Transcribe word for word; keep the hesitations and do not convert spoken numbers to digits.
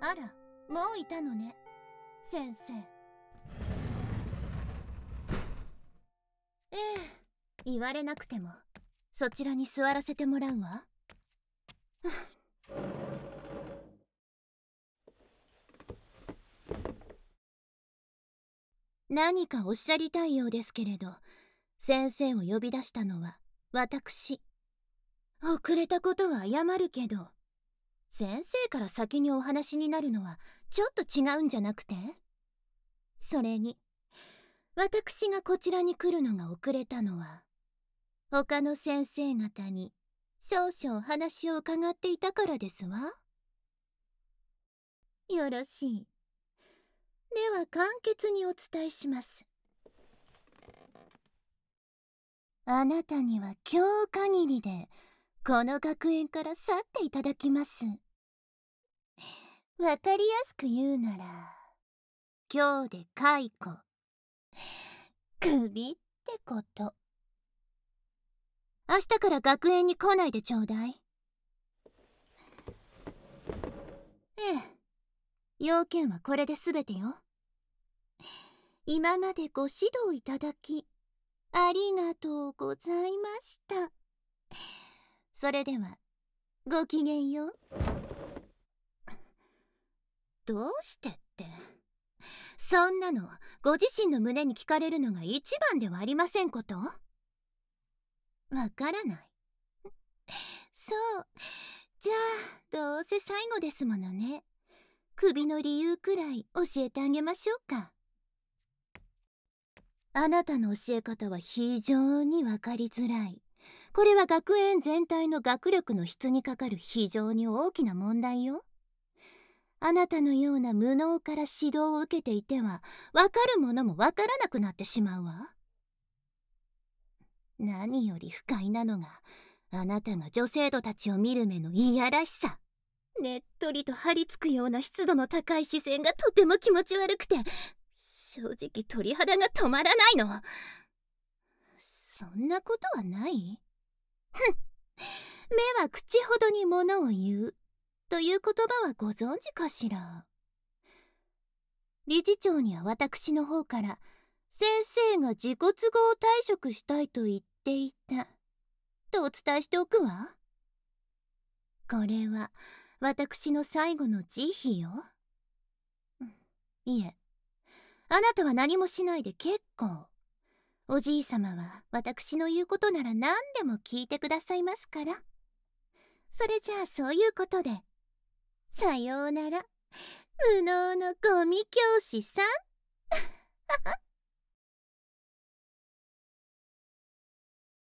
あら、もういたのね、先生。ええ、言われなくてもそちらに座らせてもらうわ。何かおっしゃりたいようですけれど、先生を呼び出したのは私。遅れたことは謝るけど、先生から先にお話になるのはちょっと違うんじゃなくて？それに私がこちらに来るのが遅れたのは、他の先生方に少々話を伺っていたからですわ。よろしい。では簡潔にお伝えします。あなたには今日限りでこの学園から去っていただきます。わかりやすく言うなら、今日で解雇、クビってこと。明日から学園に来ないでちょうだい。ええ、要件はこれで全てよ。今までご指導いただきありがとうございました。それではごきげんよう。どうしてって、そんなのご自身の胸に聞かれるのが一番ではありませんこと？わからない。そう、じゃあどうせ最後ですものね。クビの理由くらい教えてあげましょうか。あなたの教え方は非常にわかりづらい。これは学園全体の学力の質にかかる非常に大きな問題よ。あなたのような無能から指導を受けていては、わかるものもわからなくなってしまうわ。何より不快なのが、あなたが女生徒たちを見る目のいやらしさ。ねっとりと張り付くような湿度の高い視線がとても気持ち悪くて、正直鳥肌が止まらないの。そんなことはない？ふん、目は口ほどにものを言うという言葉はご存知かしら。理事長には私の方から先生が自己都合退職したいと言っていたとお伝えしておくわ。これは私の最後の慈悲よ。いえ、あなたは何もしないで結構。おじいさまは私の言うことなら何でも聞いてくださいますから。それじゃあそういうことで、さようなら、無能のゴミ教師さん。